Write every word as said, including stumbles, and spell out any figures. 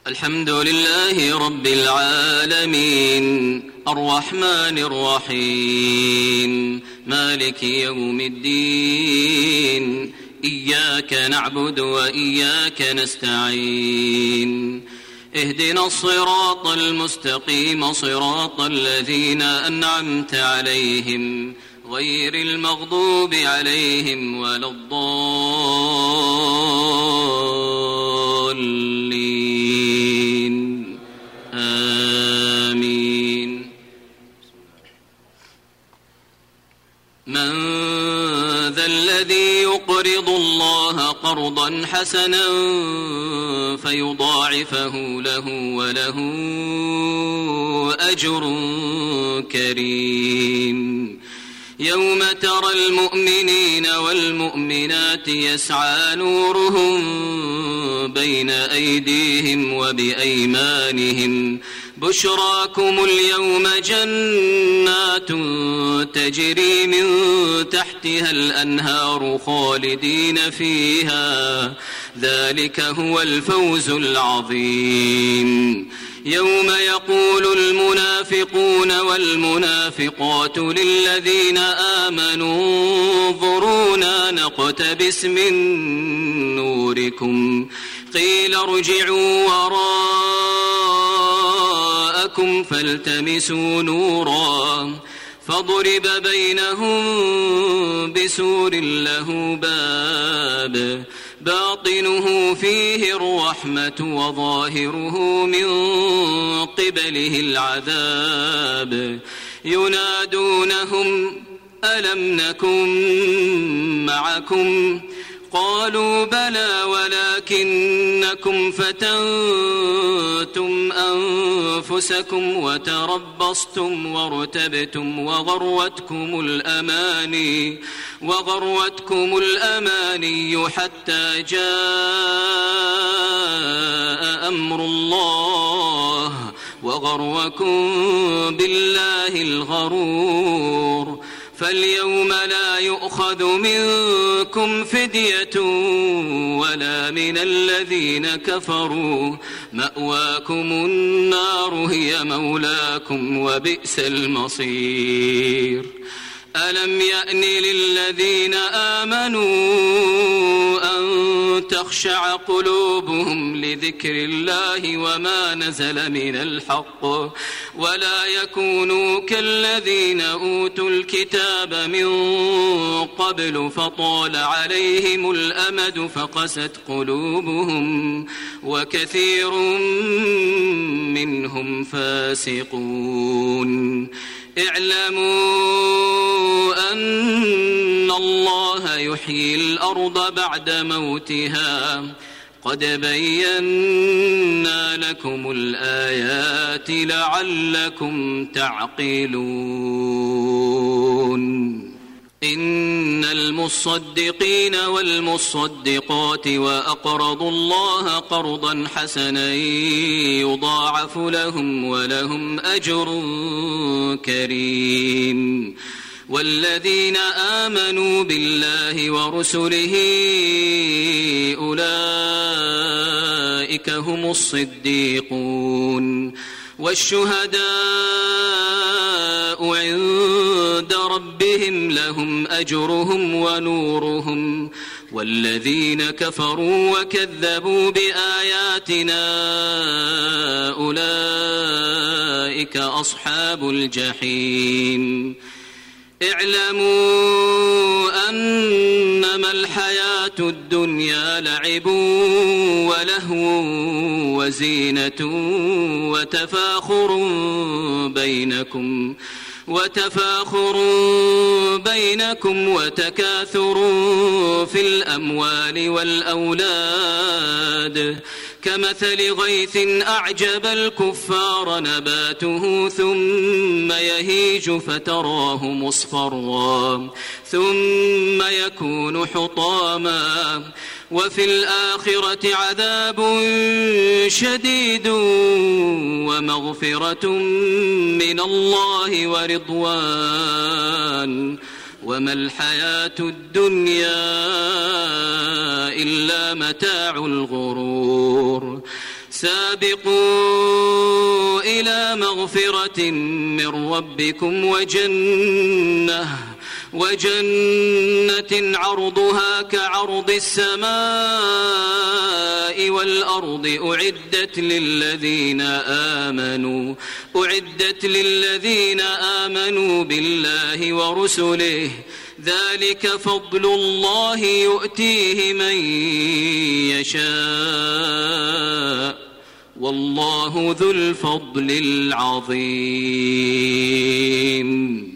الحمد لله رب العالمين الرحمن الرحيم مالك يوم الدين إياك نعبد وإياك نستعين اهدنا الصراط المستقيم صراط الذين أنعمت عليهم غير المغضوب عليهم ولا الضالين آمين. من ذا الذي يقرض الله قرضا حسنا فيضاعفه له وله أجر كريم. يوم ترى المؤمنين والمؤمنات يسعى نورهم بين أيديهم وبأيمانهم بشراكم اليوم جنات تجري من تحتها الأنهار خالدين فيها ذلك هو الفوز العظيم. يوم يقول المنافقون والمنافقات للذين آمنوا انظرونا نقتبس من نوركم قيل ارجعوا وراءكم فالتمسوا نورا فضرب بينهم بسور له باب باطنه فيه الرحمة وظاهره من قبله العذاب ينادونهم ألم نكن معكم قالوا بلى ولكنكم فتنتم أنفسكم وتربصتم وارتبتم وغروتكم الأماني وغروتكم الأماني حتى جاء أمر الله وغركم بالله الغرور. فاليوم لا يؤخذ منكم فدية ولا من الذين كفروا مأواكم النار هي مولاكم وبئس المصير. ألم يأن للذين آمنوا أن تخشع قلوبهم لذكر الله وما نزل من الحق ولا يكونوا كالذين أوتوا الكتاب من قبل فطال عليهم الأمد فقست قلوبهم وكثير منهم فاسقون. اعلموا أن الله يحيي الأرض بعد موتها قد بينا لكم الآيات لعلكم تعقلون. إن المصدقين والمصدقات وأقرضوا الله قرضا حسنا يضاعف لهم ولهم أجر كريم. والذين آمنوا بالله ورسله أولئك هم الصديقون والشهداء عند ربهم لهم أجرهم ونورهم. والذين كفروا وكذبوا بآياتنا أولئك أصحاب الجحيم. اعلموا أنما الحياة الدنيا لعب ولهو وزينة وتفاخر بينكم وتفاخر بينكم وتكاثر في الأموال والأولاد كمثل غيث أعجب الكفار نباته ثم يهيج فتراه مصفرا ثم يكون حطاما وفي الآخرة عذاب شديد ومغفرة من الله ورضوان وما الحياة الدنيا إلا متاع الغرور. سابقوا إلى مغفرة من ربكم وجنة وجنة عرضها كعرض السماء والأرض أعدت للذين آمنوا أعدت للذين آمنوا بالله ورسله ذلك فضل الله يؤتيه من يشاء والله ذو الفضل العظيم.